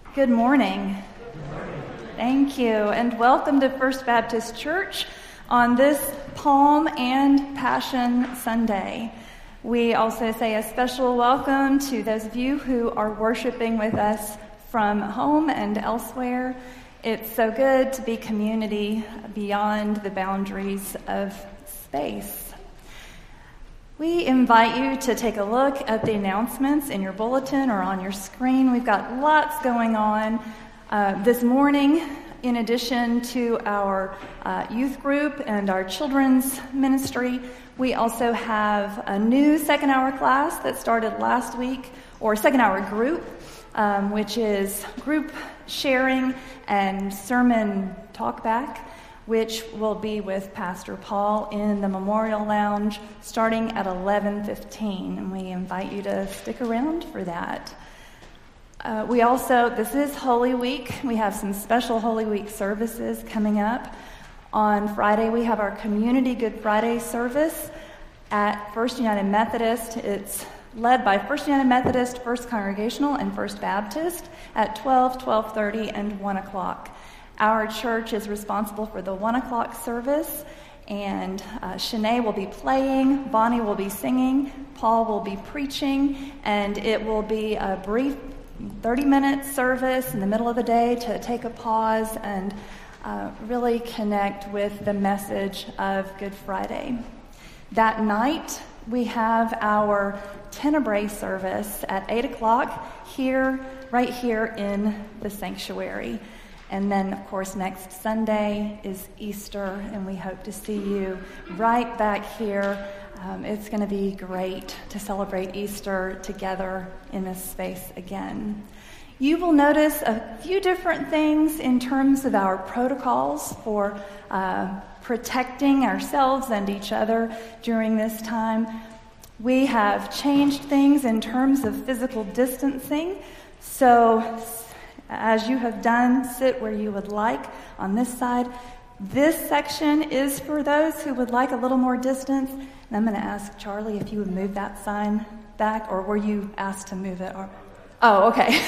Good morning. Thank you, and welcome to First Baptist Church on this Palm and Passion Sunday. We also say a special welcome to those of you who are worshiping with us from home and elsewhere. It's so good to be community beyond the boundaries of space. We invite you to take a look at the announcements in your bulletin or on your screen. We've got lots going on this morning. In addition to our youth group and our children's ministry, we also have a new second hour class that started last week, or second hour group, which is group sharing and sermon talkback, which will be with Pastor Paul in the Memorial Lounge starting at 11:15, and we invite you to stick around for that. This is Holy Week. We have some special Holy Week services coming up. On Friday, we have our Community Good Friday service at First United Methodist. It's led by First United Methodist, First Congregational, and First Baptist at 12, 12:30, and 1 o'clock. Our church is responsible for the 1 o'clock service, and Shanae will be playing, Bonnie will be singing, Paul will be preaching, and it will be a brief 30-minute service in the middle of the day to take a pause and really connect with the message of Good Friday. That night, we have our Tenebrae service at 8 o'clock right here in the sanctuary. And then, of course, next Sunday is Easter, and we hope to see you right back here. It's going to be great to celebrate Easter together in this space again. You will notice a few different things in terms of our protocols for protecting ourselves and each other during this time. We have changed things in terms of physical distancing. So, as you have done, sit where you would like on this side. This section is for those who would like a little more distance. And I'm going to ask Charlie if you would move that sign back, or were you asked to move it? Oh, okay.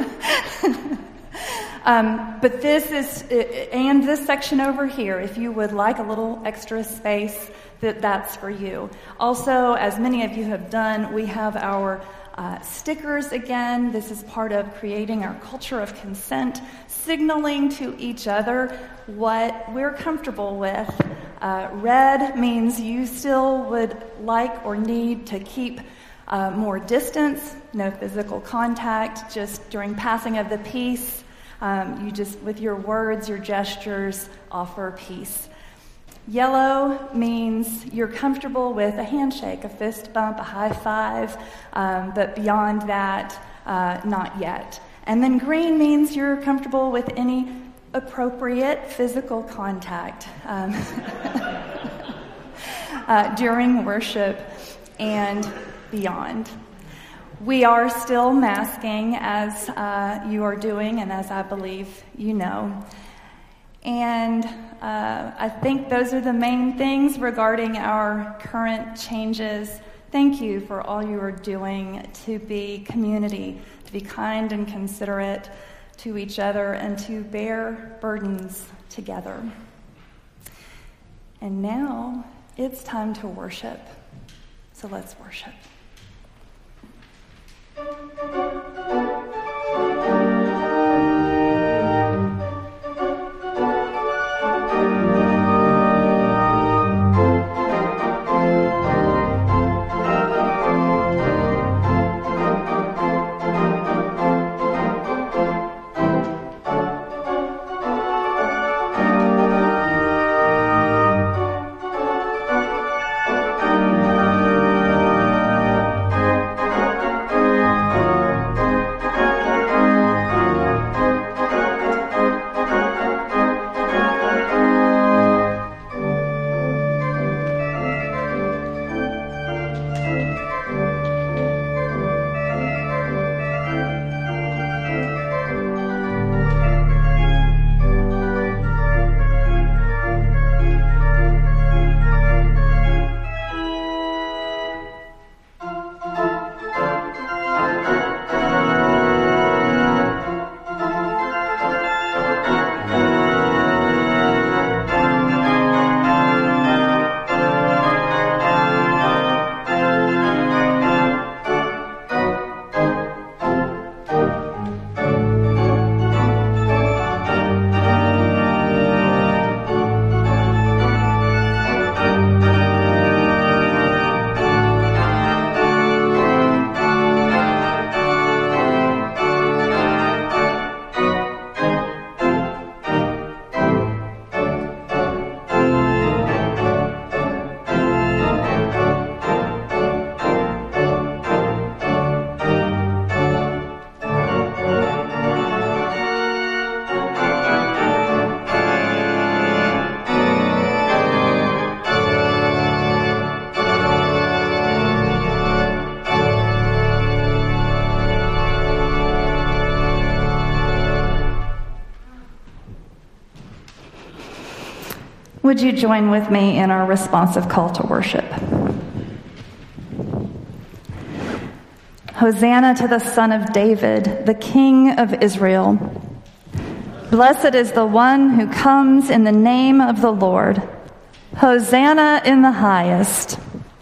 But this section over here, if you would like a little extra space, that's for you. Also, as many of you have done, we have our stickers again. This is part of creating our culture of consent, signaling to each other what we're comfortable with. Red means you still would like or need to keep more distance, no physical contact, just during passing of the peace. You just, with your words, your gestures, offer peace. Yellow means you're comfortable with a handshake, a fist bump, a high five, but beyond that, not yet. And then green means you're comfortable with any appropriate physical contact during worship and beyond. We are still masking, as you are doing, and as I believe you know. And I think those are the main things regarding our current changes. Thank you for all you are doing to be community, to be kind and considerate to each other, and to bear burdens together. And now it's time to worship. So let's worship. Would you join with me in our responsive call to worship? Hosanna to the Son of David, the King of Israel. Blessed is the one who comes in the name of the Lord. Hosanna in the highest.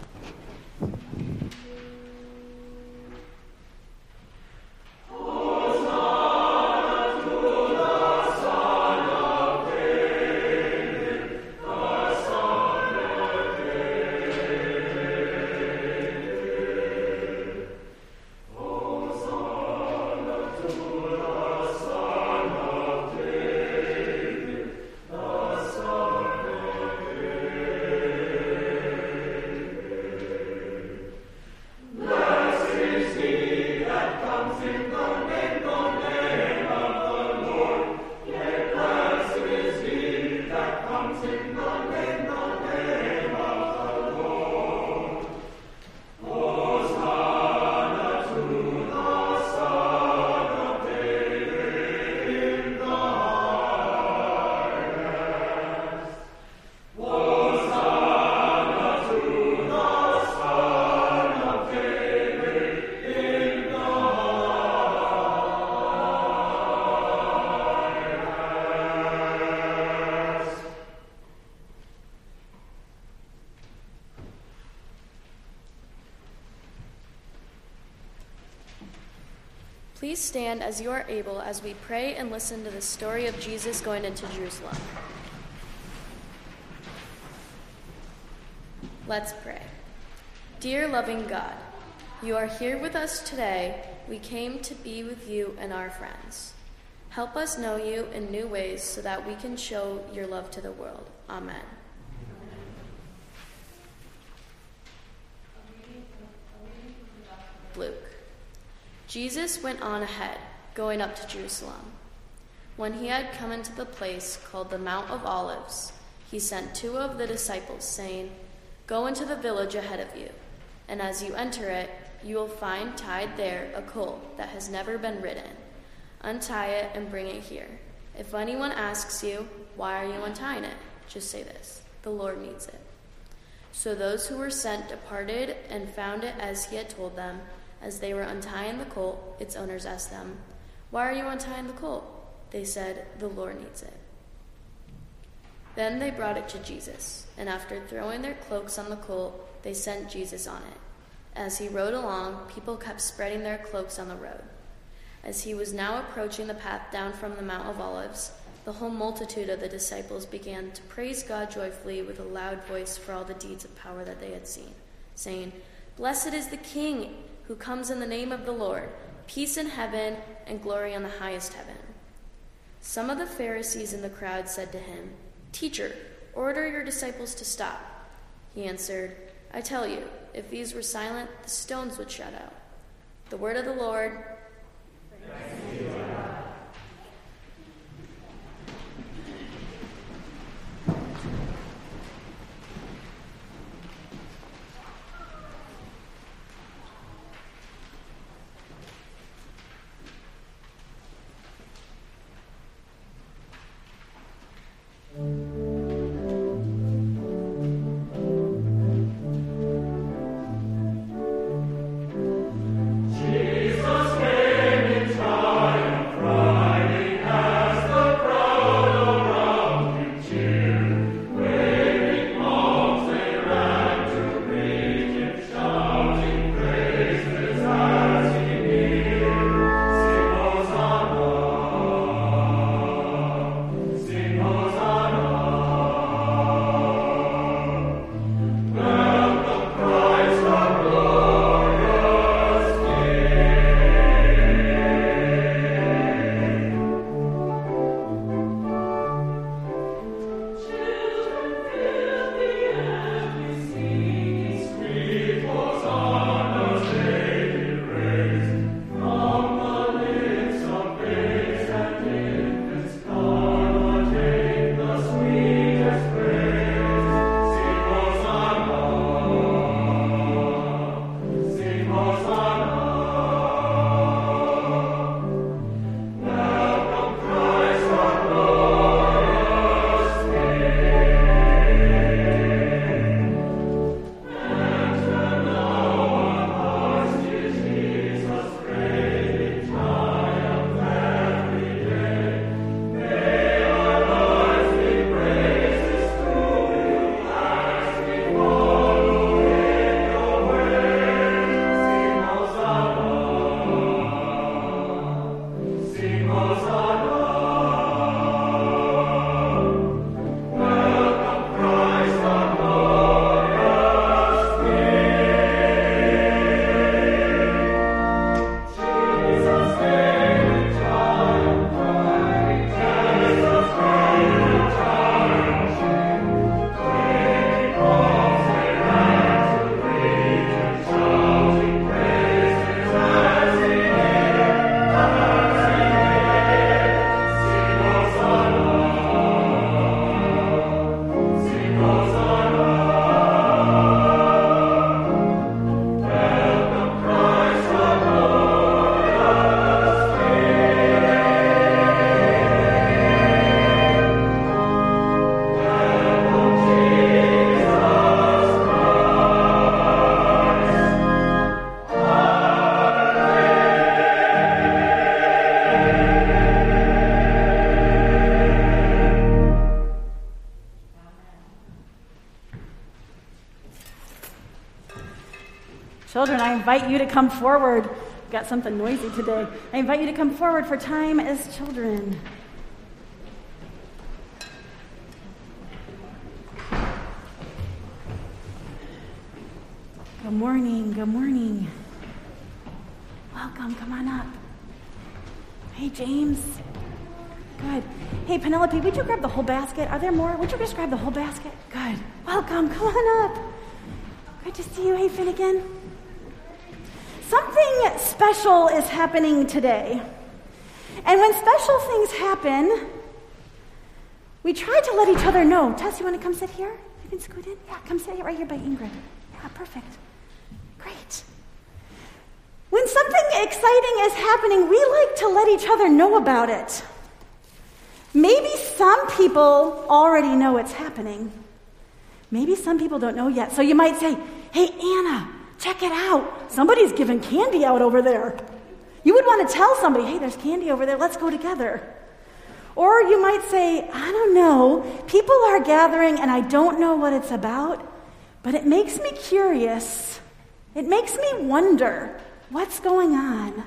Please stand as you are able as we pray and listen to the story of Jesus going into Jerusalem. Let's pray. Dear loving God, you are here with us today. We came to be with you and our friends. Help us know you in new ways so that we can show your love to the world. Amen. Luke. Jesus went on ahead, going up to Jerusalem. When he had come into the place called the Mount of Olives, he sent 2 of the disciples, saying, "Go into the village ahead of you, and as you enter it, you will find tied there a colt that has never been ridden. Untie it and bring it here. If anyone asks you, 'Why are you untying it?' just say this, 'The Lord needs it.'" So those who were sent departed and found it as he had told them. As they were untying the colt, its owners asked them, "Why are you untying the colt?" They said, "The Lord needs it." Then they brought it to Jesus, and after throwing their cloaks on the colt, they sent Jesus on it. As he rode along, people kept spreading their cloaks on the road. As he was now approaching the path down from the Mount of Olives, the whole multitude of the disciples began to praise God joyfully with a loud voice for all the deeds of power that they had seen, saying, "Blessed is the King who comes in the name of the Lord, peace in heaven and glory on the highest heaven." Some of the Pharisees in the crowd said to him, "Teacher, order your disciples to stop." He answered, "I tell you, if these were silent, the stones would shout out." The word of the Lord. Thanks be to God. Jesus invite you to come forward. Got something noisy today. I invite you to come forward for time as children. Good morning, good morning. Welcome, come on up. Hey, James. Good. Hey, Penelope, would you grab the whole basket? Are there more? Would you just grab the whole basket? Good. Welcome, come on up. Good to see you. Hey, Finnegan. Something special is happening today. And when special things happen, we try to let each other know. Tess, you want to come sit here? You can scoot in? Yeah, come sit right here by Ingrid. Yeah, perfect. Great. When something exciting is happening, we like to let each other know about it. Maybe some people already know it's happening. Maybe some people don't know yet. So you might say, hey, Anna, check it out. Somebody's giving candy out over there. You would want to tell somebody, hey, there's candy over there. Let's go together. Or you might say, I don't know. People are gathering and I don't know what it's about, but it makes me curious. It makes me wonder what's going on.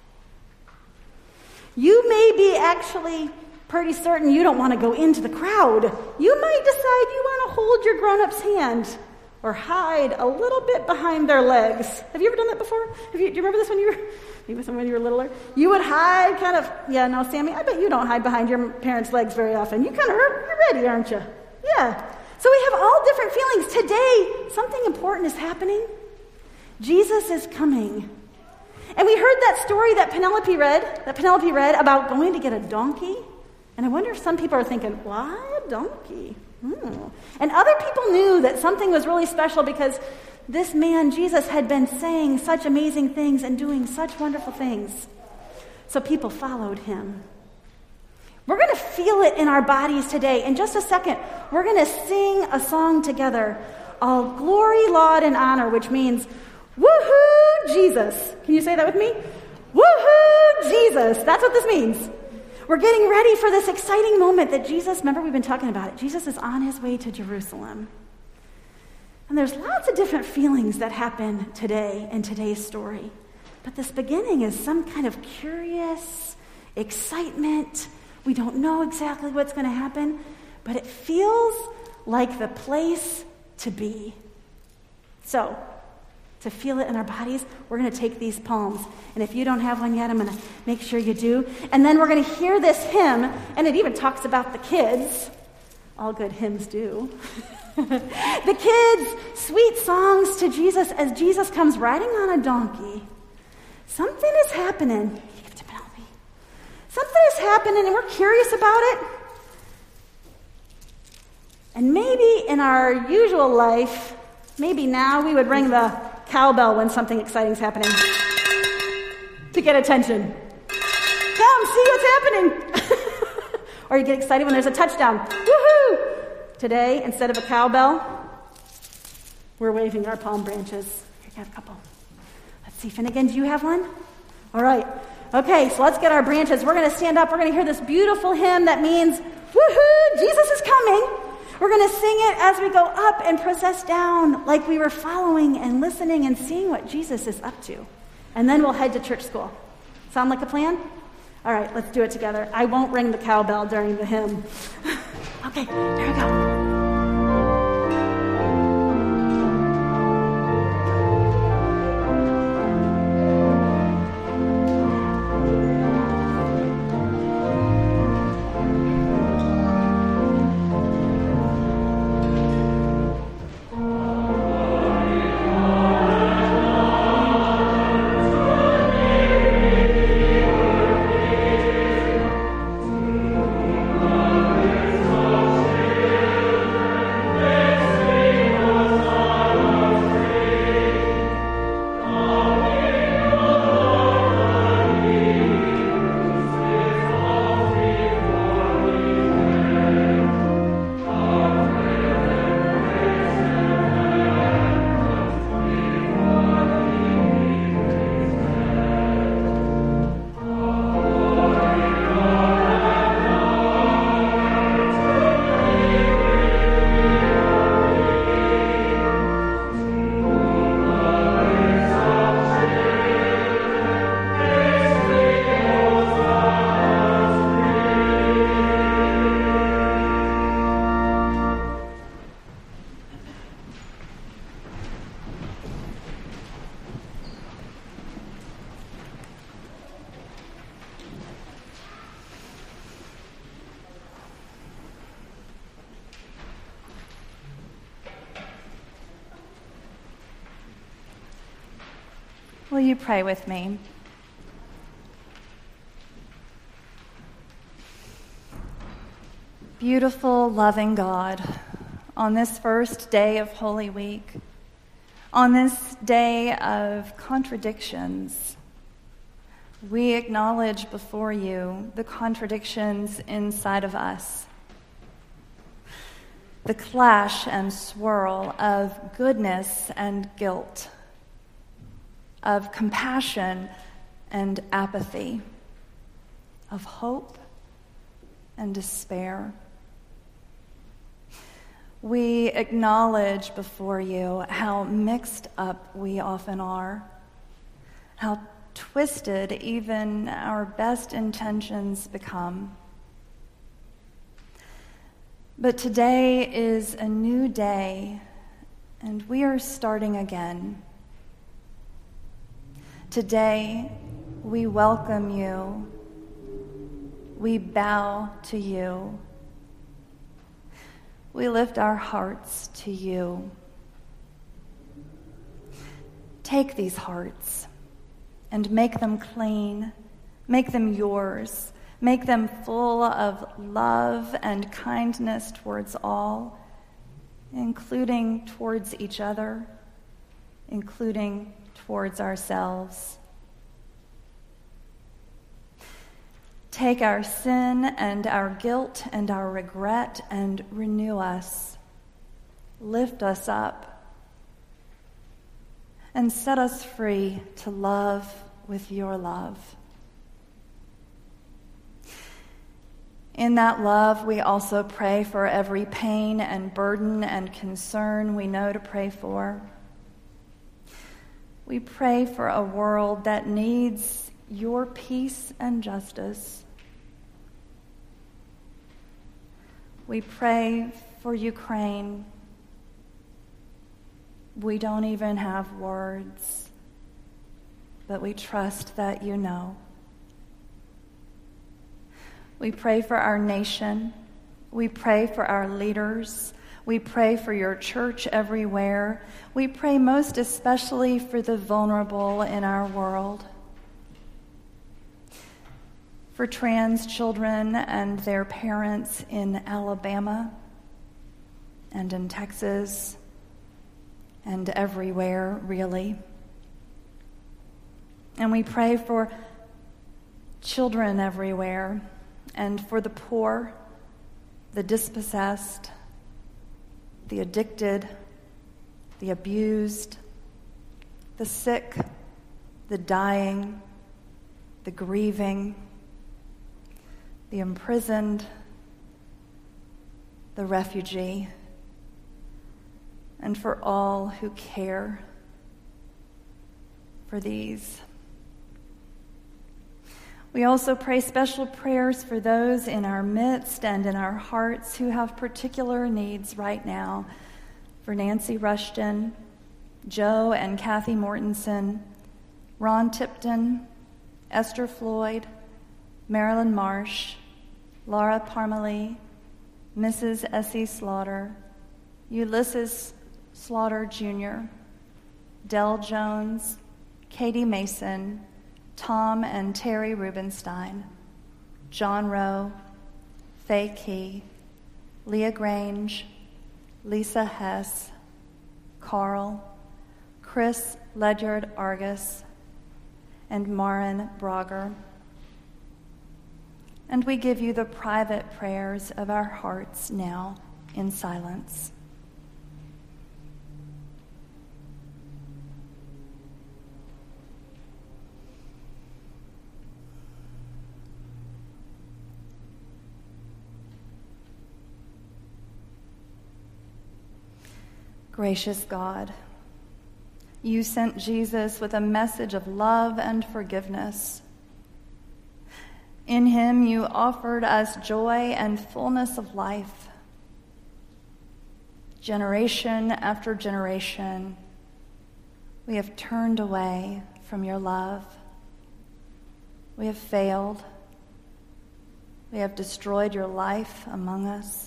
You may be actually pretty certain you don't want to go into the crowd. You might decide you want to hold your grown-up's hand or hide a little bit behind their legs. Have you ever done that before? Do you remember this when you were littler? You would hide kind of, no, Sammy, I bet you don't hide behind your parents' legs very often. You kind of, you're ready, aren't you? Yeah. So we have all different feelings. Today, something important is happening. Jesus is coming. And we heard that story that Penelope read about going to get a donkey. And I wonder if some people are thinking, why a donkey? And other people knew that something was really special because this man, Jesus, had been saying such amazing things and doing such wonderful things. So people followed him. We're going to feel it in our bodies today. In just a second, we're going to sing a song together, all glory, laud, and honor, which means, woohoo, Jesus. Can you say that with me? Woohoo, Jesus. That's what this means. We're getting ready for this exciting moment that Jesus, remember we've been talking about it, Jesus is on his way to Jerusalem. And there's lots of different feelings that happen today in today's story. But this beginning is some kind of curious excitement. We don't know exactly what's going to happen, but it feels like the place to be. So, to feel it in our bodies, we're going to take these palms. And if you don't have one yet, I'm going to make sure you do. And then we're going to hear this hymn, and it even talks about the kids. All good hymns do. The kids, sweet songs to Jesus as Jesus comes riding on a donkey. Something is happening. Give it to Penelope. Something is happening, and we're curious about it. And maybe in our usual life, maybe now we would ring the cowbell when something exciting is happening to get attention. Come, see what's happening. Or you get excited when there's a touchdown. Woohoo! Today, instead of a cowbell, we're waving our palm branches. Here, you have a couple. Let's see, Finnegan, do you have one? All right. Okay, so let's get our branches. We're going to stand up. We're going to hear this beautiful hymn that means, woohoo, Jesus is coming. We're going to sing it as we go up and process down like we were following and listening and seeing what Jesus is up to. And then we'll head to church school. Sound like a plan? All right, let's do it together. I won't ring the cowbell during the hymn. Okay, there we go. Will you pray with me? Beautiful, loving God, on this first day of Holy Week, on this day of contradictions, we acknowledge before you the contradictions inside of us, the clash and swirl of goodness and guilt, of compassion and apathy, of hope and despair. We acknowledge before you how mixed up we often are, how twisted even our best intentions become. But today is a new day, and we are starting again. Today, we welcome you. We bow to you. We lift our hearts to you. Take these hearts and make them clean, make them yours, make them full of love and kindness towards all, including towards each other, including towards ourselves. Take our sin and our guilt and our regret and renew us. Lift us up and set us free to love with your love. In that love, we also pray for every pain and burden and concern we know to pray for. We pray for a world that needs your peace and justice. We pray for Ukraine. We don't even have words, but we trust that you know. We pray for our nation. We pray for our leaders. We pray for your church everywhere. We pray most especially for the vulnerable in our world. For trans children and their parents in Alabama and in Texas and everywhere, really. And we pray for children everywhere and for the poor, the dispossessed, the addicted, the abused, the sick, the dying, the grieving, the imprisoned, the refugee, and for all who care for these. We also pray special prayers for those in our midst and in our hearts who have particular needs right now. For Nancy Rushton, Joe and Kathy Mortensen, Ron Tipton, Esther Floyd, Marilyn Marsh, Laura Parmalee, Mrs. Essie Slaughter, Ulysses Slaughter Jr., Dell Jones, Katie Mason, Tom and Terry Rubenstein, John Rowe, Faye Key, Leah Grange, Lisa Hess, Carl, Chris Ledyard Argus, and Marin Brager. And we give you the private prayers of our hearts now in silence. Gracious God, you sent Jesus with a message of love and forgiveness. In him you offered us joy and fullness of life. Generation after generation, we have turned away from your love. We have failed. We have destroyed your life among us.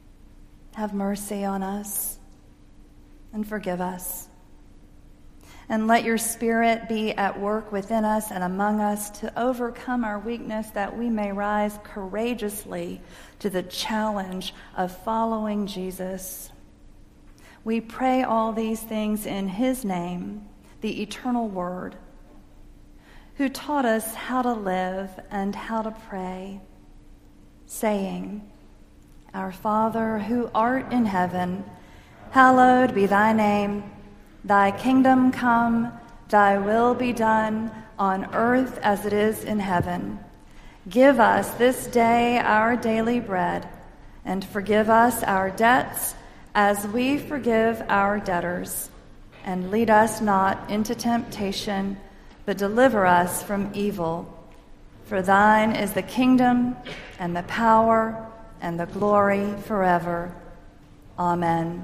Have mercy on us and forgive us. And let your Spirit be at work within us and among us to overcome our weakness, that we may rise courageously to the challenge of following Jesus. We pray all these things in his name, the eternal Word, who taught us how to live and how to pray, saying, Our Father, who art in heaven, hallowed be thy name. Thy kingdom come, thy will be done, on earth as it is in heaven. Give us this day our daily bread, and forgive us our debts as we forgive our debtors. And lead us not into temptation, but deliver us from evil. For thine is the kingdom, and the power, and the glory forever. Amen.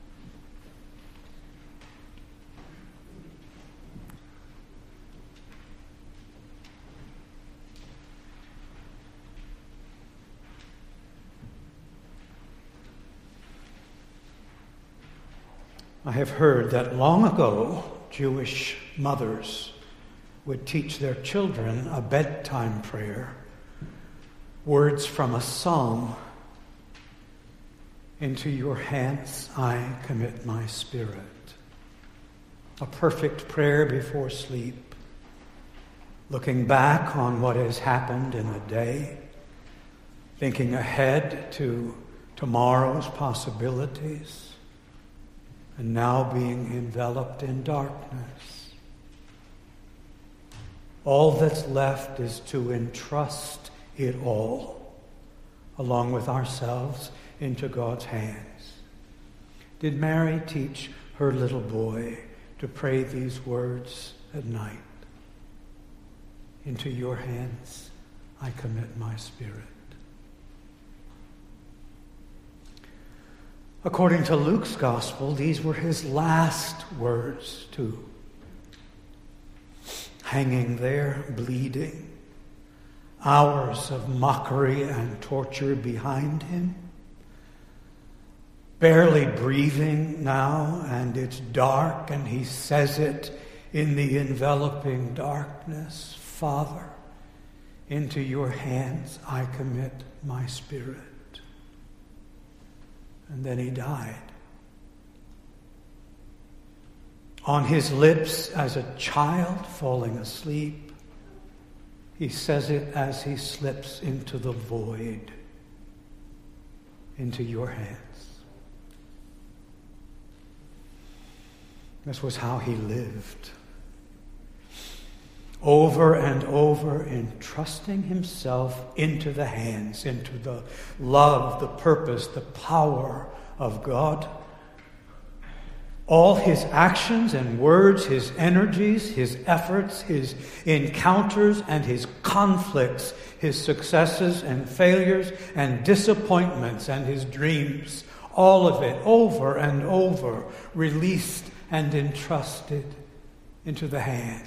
I have heard that long ago, Jewish mothers would teach their children a bedtime prayer, words from a psalm. Into your hands I commit my spirit. A perfect prayer before sleep, looking back on what has happened in the day, thinking ahead to tomorrow's possibilities, and now being enveloped in darkness. All that's left is to entrust it all, along with ourselves, into God's hands. Did Mary teach her little boy to pray these words at night? Into your hands I commit my spirit. According to Luke's gospel, these were his last words too. Hanging there, bleeding, hours of mockery and torture behind him, barely breathing now, and it's dark, and he says it in the enveloping darkness, Father, into your hands I commit my spirit. And then he died. On his lips as a child falling asleep, he says it as he slips into the void, into your hands. This was how he lived. Over and over, entrusting himself into the hands, into the love, the purpose, the power of God. All his actions and words, his energies, his efforts, his encounters and his conflicts, his successes and failures and disappointments and his dreams, all of it over and over, released and entrusted into the hands.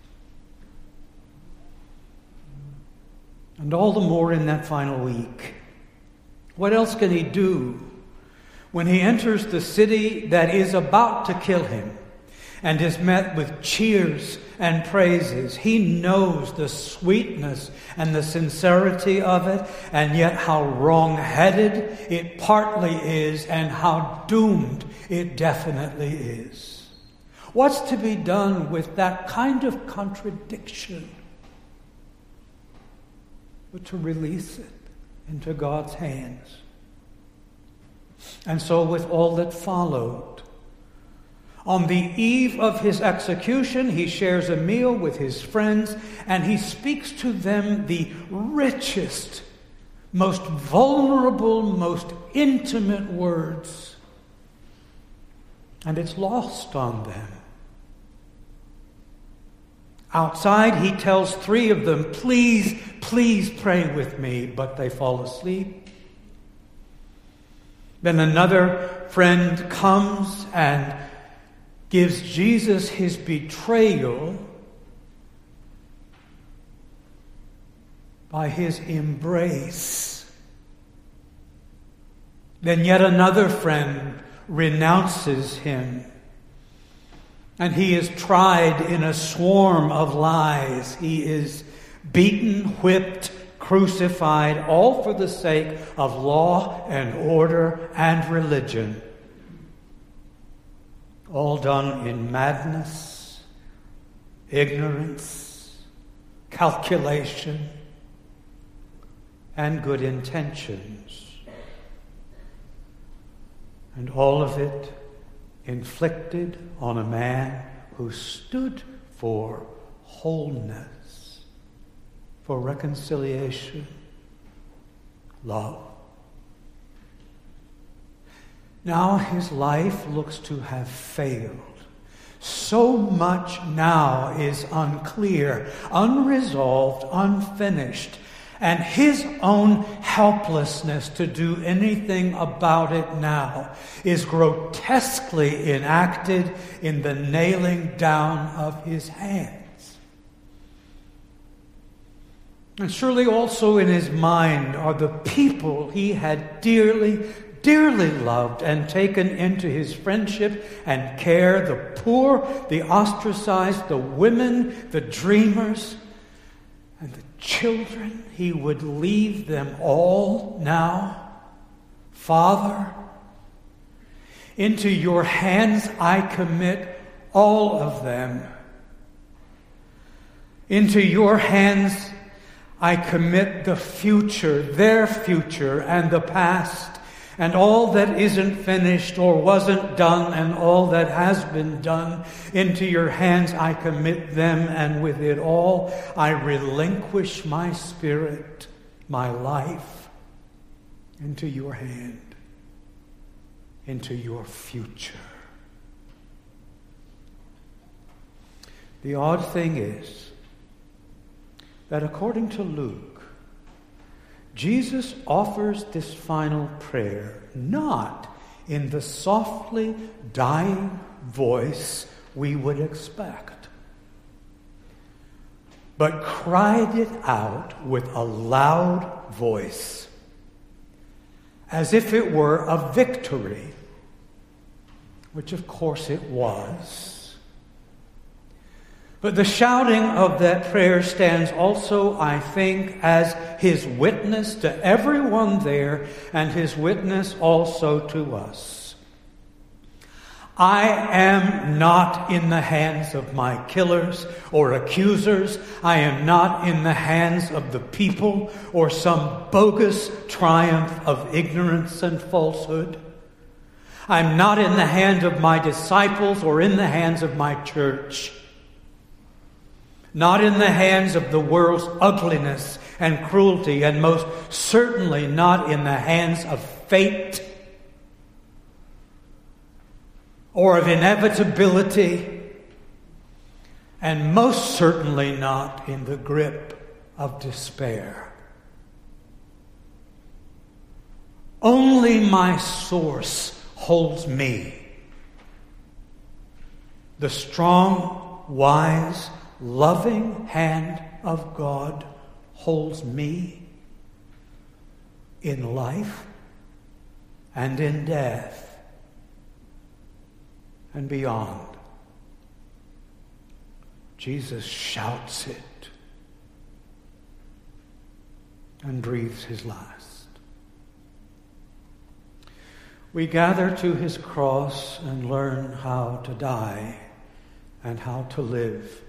And all the more in that final week. What else can he do when he enters the city that is about to kill him and is met with cheers and praises? He knows the sweetness and the sincerity of it, and yet how wrong-headed it partly is and how doomed it definitely is. What's to be done with that kind of contradiction? But to release it into God's hands. And so with all that followed. On the eve of his execution, he shares a meal with his friends, and he speaks to them the richest, most vulnerable, most intimate words. And it's lost on them. Outside, he tells 3 of them, please, please pray with me, but they fall asleep. Then another friend comes and gives Jesus his betrayal by his embrace. Then yet another friend renounces him And he is tried in a swarm of lies. He is beaten, whipped, crucified, all for the sake of law and order and religion. All done in madness, ignorance, calculation, and good intentions. And all of it inflicted on a man who stood for wholeness, for reconciliation, love. Now his life looks to have failed. So much now is unclear, unresolved, unfinished, and his own helplessness to do anything about it now is grotesquely enacted in the nailing down of his hands. And surely also in his mind are the people he had dearly loved and taken into his friendship and care, the poor, the ostracized, the women, the dreamers, and the children. He would leave them all now. Father, into your hands I commit all of them. Into your hands I commit the future, their future, and the past, and all that isn't finished or wasn't done, and all that has been done. Into your hands I commit them, and with it all I relinquish my spirit, my life, into your hand, into your future. The odd thing is that according to Luke, Jesus offers this final prayer not in the softly dying voice we would expect, but cried it out with a loud voice, as if it were a victory, which of course it was. But the shouting of that prayer stands also, I think, as his witness to everyone there and his witness also to us. I am not in the hands of my killers or accusers. I am not in the hands of the people or some bogus triumph of ignorance and falsehood. I'm not in the hand of my disciples or in the hands of my church. Not in the hands of the world's ugliness and cruelty, and most certainly not in the hands of fate or of inevitability, and most certainly not in the grip of despair. Only my source holds me. The strong, wise, loving hand of God holds me in life and in death and beyond. Jesus shouts it and breathes his last. We gather to his cross and learn how to die and how to live.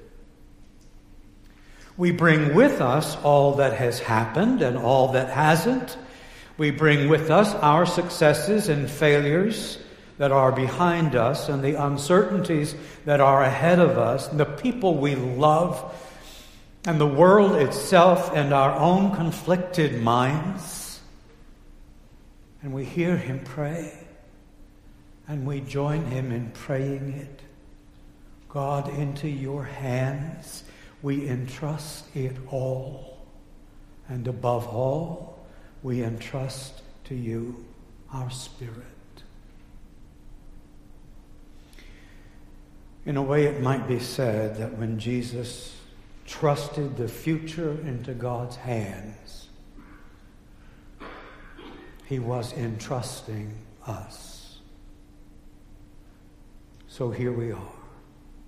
We bring with us all that has happened and all that hasn't. We bring with us our successes and failures that are behind us, and the uncertainties that are ahead of us, and the people we love, and the world itself, and our own conflicted minds. And we hear him pray, and we join him in praying it. God, into your hands we entrust it all, and above all, we entrust to you our spirit. In a way, it might be said that when Jesus trusted the future into God's hands, he was entrusting us. So here we are.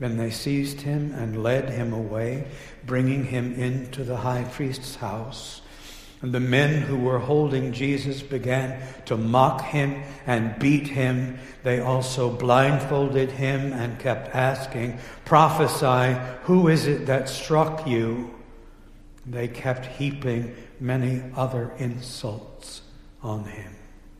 Then they seized him and led him away, bringing him into the high priest's house. And the men who were holding Jesus began to mock him and beat him. They also blindfolded him and kept asking, "Prophesy, who is it that struck you?" They kept heaping many other insults on him.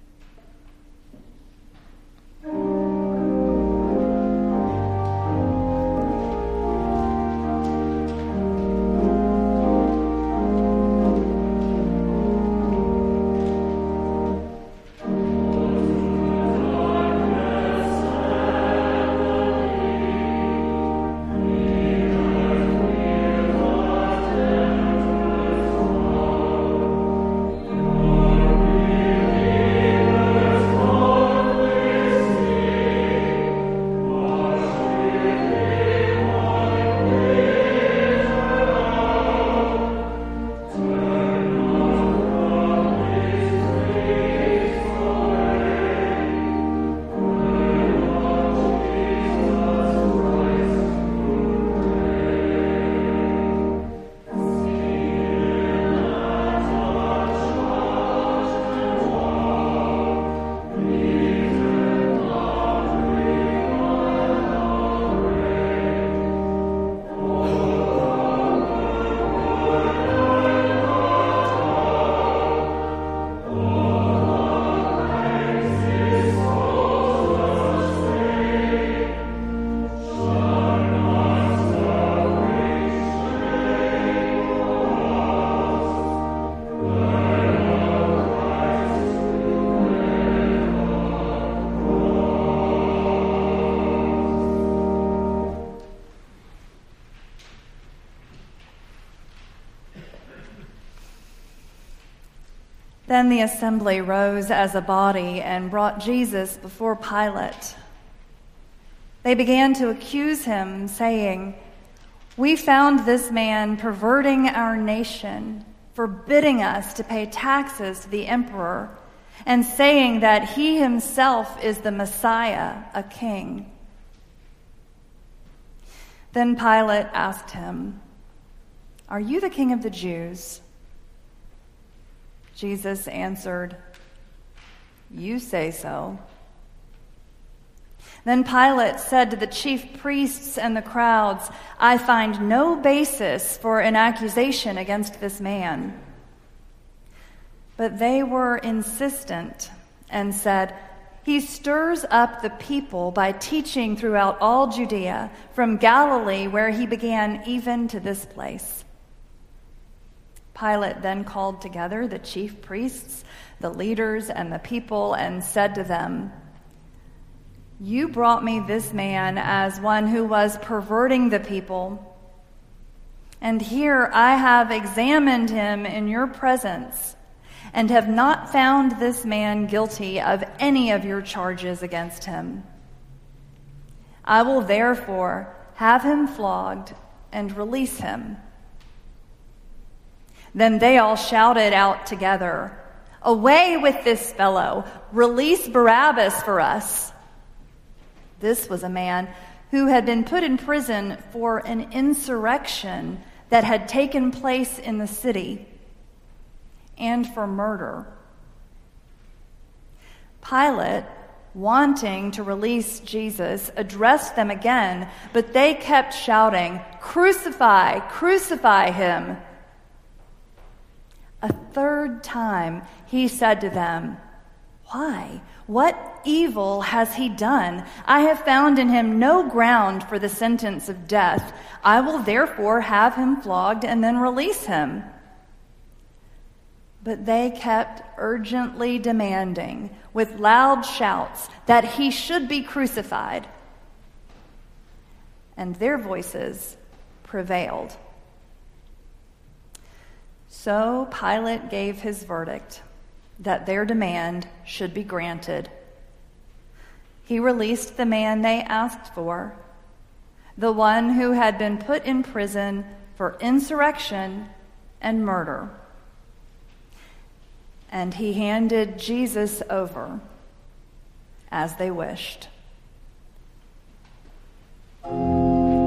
Then the assembly rose as a body and brought Jesus before Pilate. They began to accuse him, saying, "We found this man perverting our nation, forbidding us to pay taxes to the emperor, and saying that he himself is the Messiah, a king." Then Pilate asked him, "Are you the king of the Jews?" Jesus answered, "You say so." Then Pilate said to the chief priests and the crowds, "I find no basis for an accusation against this man." But they were insistent and said, "He stirs up the people by teaching throughout all Judea, from Galilee where he began, even to this place." Pilate then called together the chief priests, the leaders, and the people, and said to them, "You brought me this man as one who was perverting the people. And here I have examined him in your presence, and have not found this man guilty of any of your charges against him. I will therefore have him flogged and release him." Then they all shouted out together, "Away with this fellow! Release Barabbas for us!" This was a man who had been put in prison for an insurrection that had taken place in the city, and for murder. Pilate, wanting to release Jesus, addressed them again, but they kept shouting, "Crucify! Crucify him!" A third time he said to them, "Why? What evil has he done? I have found in him no ground for the sentence of death. I will therefore have him flogged and then release him." But they kept urgently demanding, with loud shouts, that he should be crucified. And their voices prevailed. So Pilate gave his verdict that their demand should be granted. He released the man they asked for, the one who had been put in prison for insurrection and murder. And he handed Jesus over as they wished.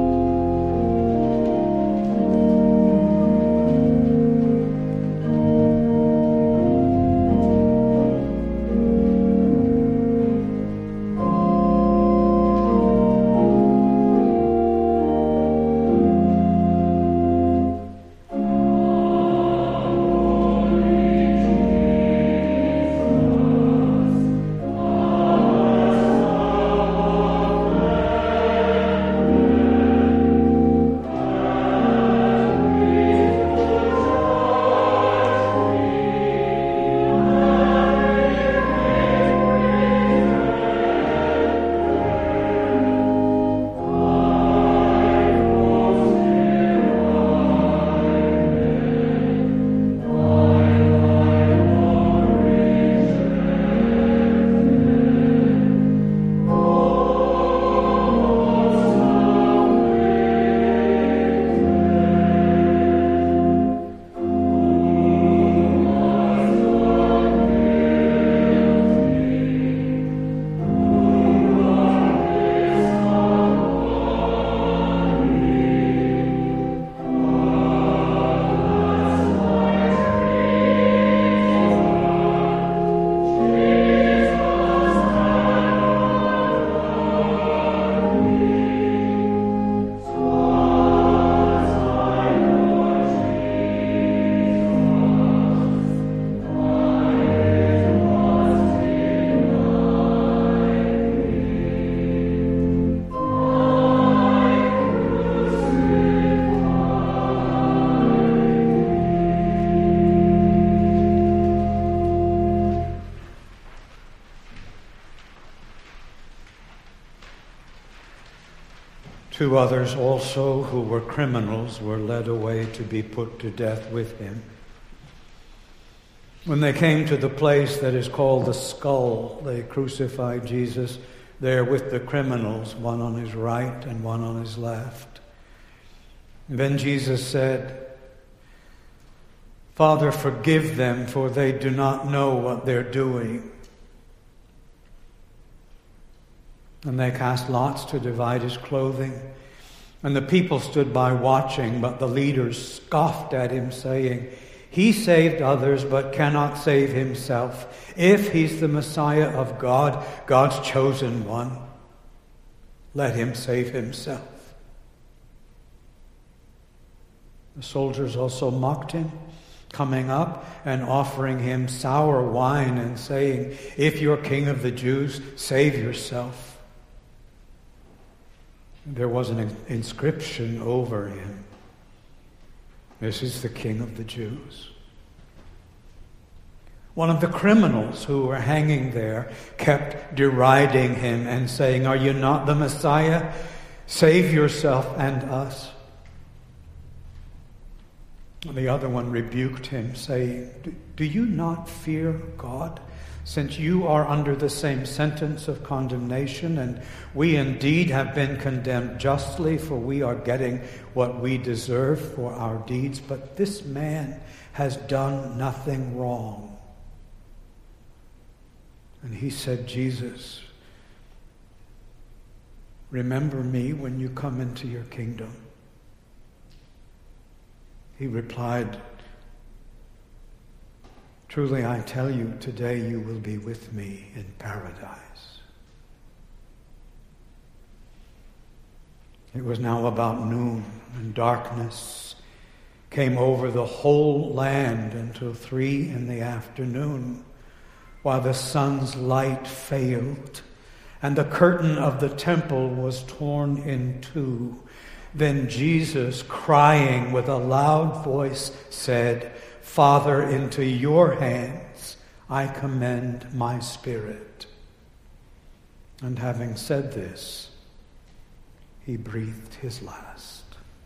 2 others also, who were criminals, were led away to be put to death with him. When they came to the place that is called the Skull, they crucified Jesus there with the criminals, one on his right and one on his left. And then Jesus said, "Father, forgive them, for they do not know what they're doing." And they cast lots to divide his clothing. And the people stood by watching, but the leaders scoffed at him, saying, "He saved others, but cannot save himself. If he's the Messiah of God, God's chosen one, let him save himself." The soldiers also mocked him, coming up and offering him sour wine and saying, "If you're king of the Jews, save yourself." There was an inscription over him. "This is the King of the Jews." One of the criminals who were hanging there kept deriding him and saying, "Are you not the Messiah? Save yourself and us." The other one rebuked him, saying, "Do you not fear God, since you are under the same sentence of condemnation? And we indeed have been condemned justly, for we are getting what we deserve for our deeds. But this man has done nothing wrong." And he said, "Jesus, remember me when you come into your kingdom." He replied, "Truly I tell you, today you will be with me in paradise." It was now about noon, and darkness came over the whole land until 3 p.m, while the sun's light failed, and the curtain of the temple was torn in two. Then Jesus, crying with a loud voice, said, "Father, into your hands I commend my spirit." And having said this, he breathed his last.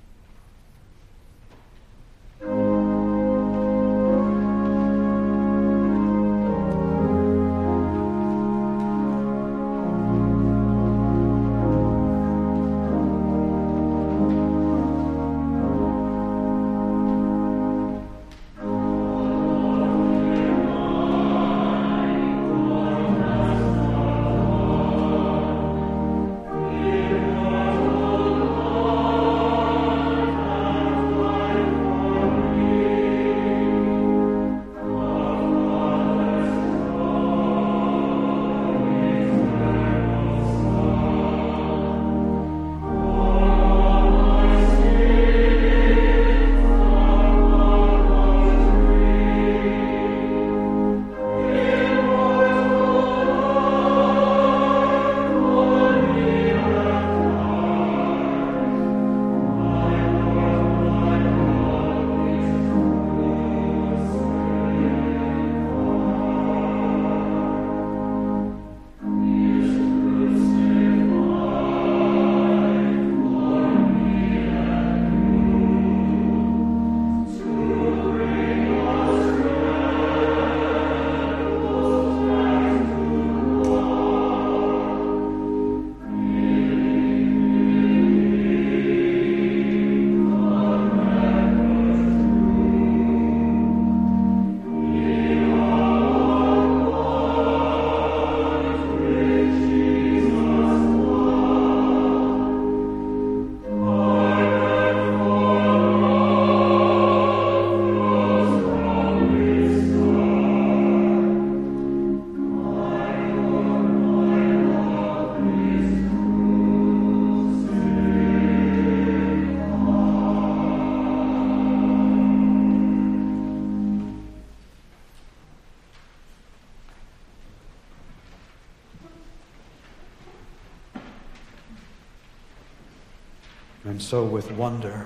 And so with wonder,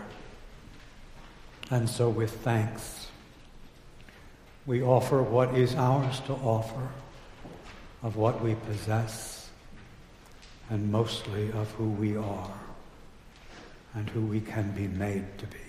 and so with thanks, we offer what is ours to offer of what we possess, and mostly of who we are. and who we can be made to be.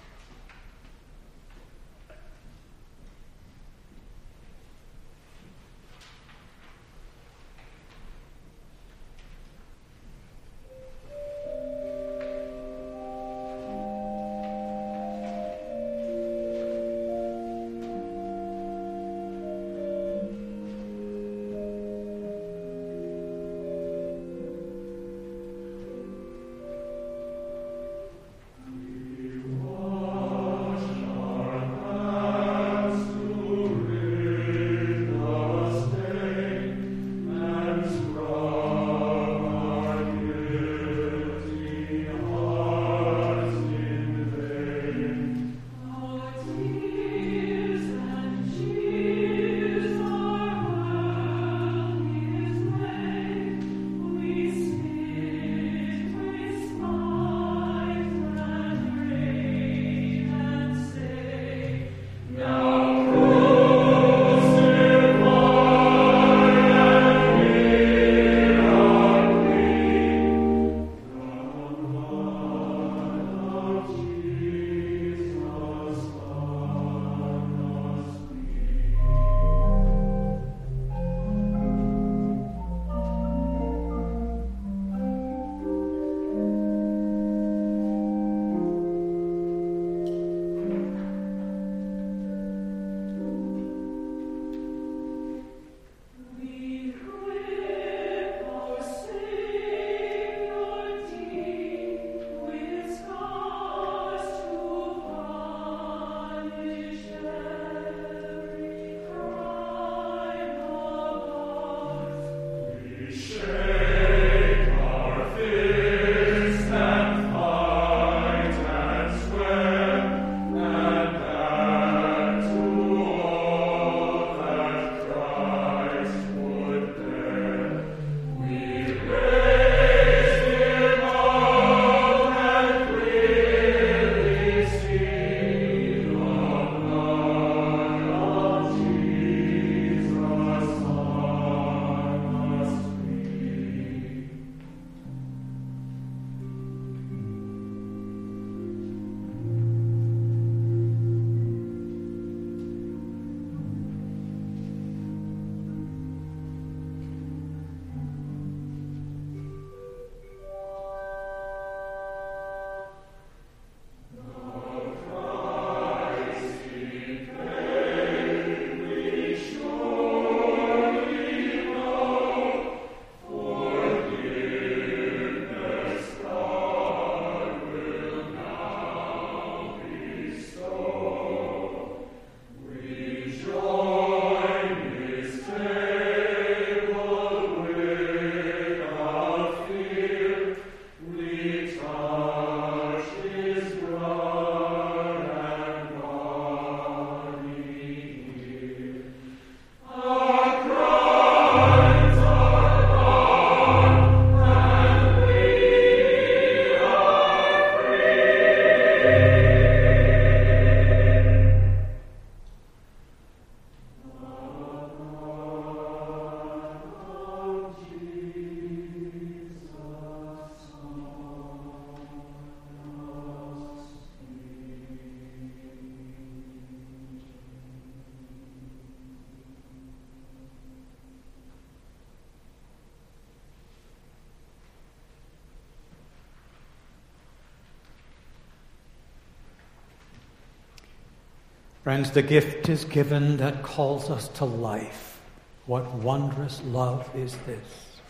Friends, the gift is given that calls us to life. What wondrous love is this?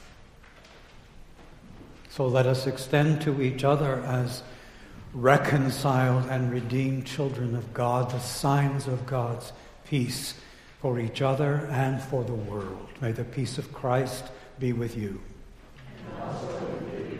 So let us extend to each other as reconciled and redeemed children of God the signs of God's peace for each other and for the world. May the peace of Christ be with you. And also with you.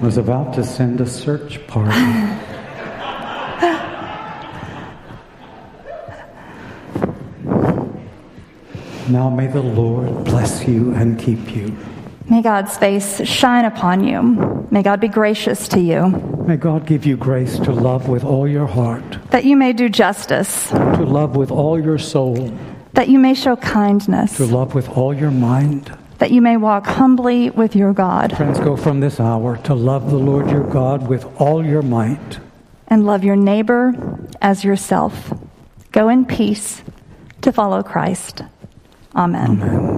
was about to send a search party. Now may the Lord bless you and keep you. May God's face shine upon you. May God be gracious to you. May God give you grace to love with all your heart, That you may do justice. to love with all your soul, That you may show kindness. to love with all your mind. That you may walk humbly with your God. Friends, go from this hour to love the Lord your God with all your might. And love your neighbor as yourself. Go in peace to follow Christ. Amen. Amen.